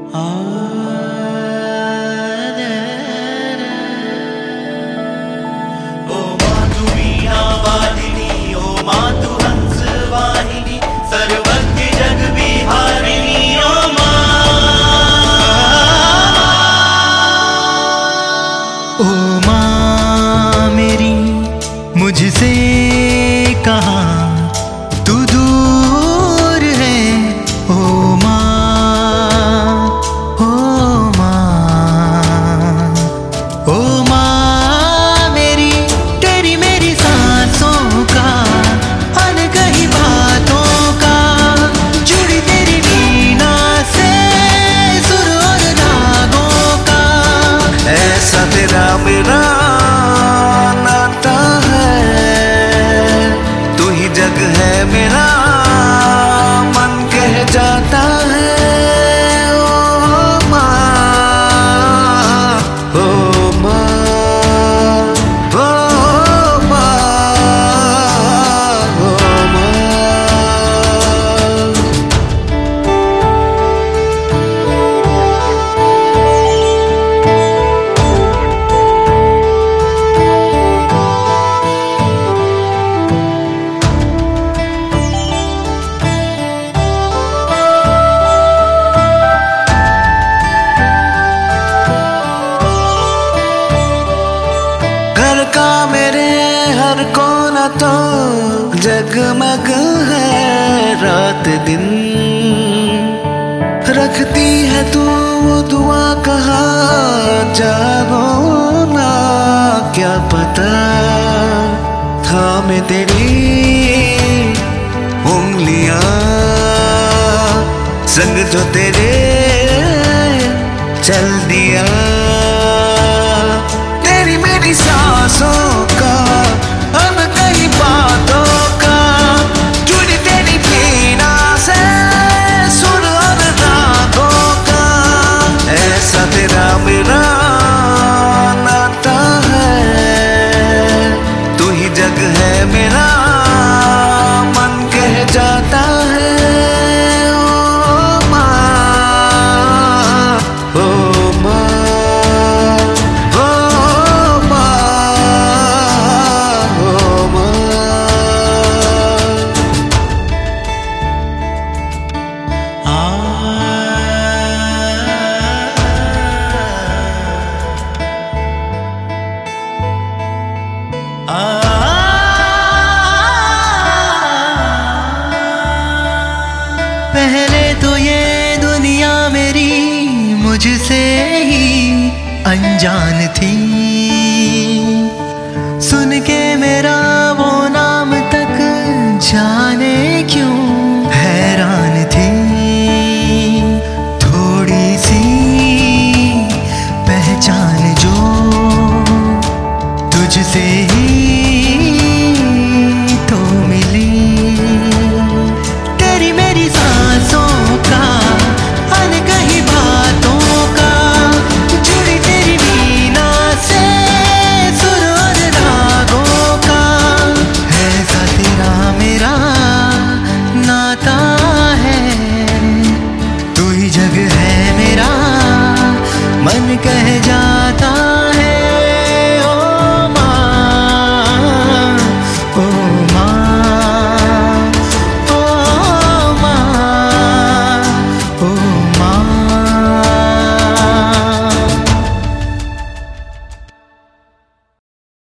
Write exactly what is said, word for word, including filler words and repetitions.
मुझसे कहाँ तू दूर है ओ माँ, ओ माँ, ओ माँ मेरी, तेरी मेरी सांसों का, अनकही बातों का, जुड़ी तेरी वीणा से सुर और रागों का, ऐसा तेरा मेरा जग है मेरा, मन कह जाता है ओ माँ, ओ माँ, ओ माँ, ओ माँ। मेरे हर कोना तो जगमग है रात दिन, रखती है तू वो दुआ कहाँ जागो ना, क्या पता थामे तेरी उंगलियां संग जो तेरे चल दिया, तेरी मेरी सांसों का, अनकही बातों का, जुड़ी तेरी वीणा से सुर और रागों का, ऐसा तेरा मेरा नाता है, तू ही जग है मेरा, मन कह जाता है ओ माँ, ओ माँ। पहले तो ये दुनिया मेरी मुझसे ही अनजान थी,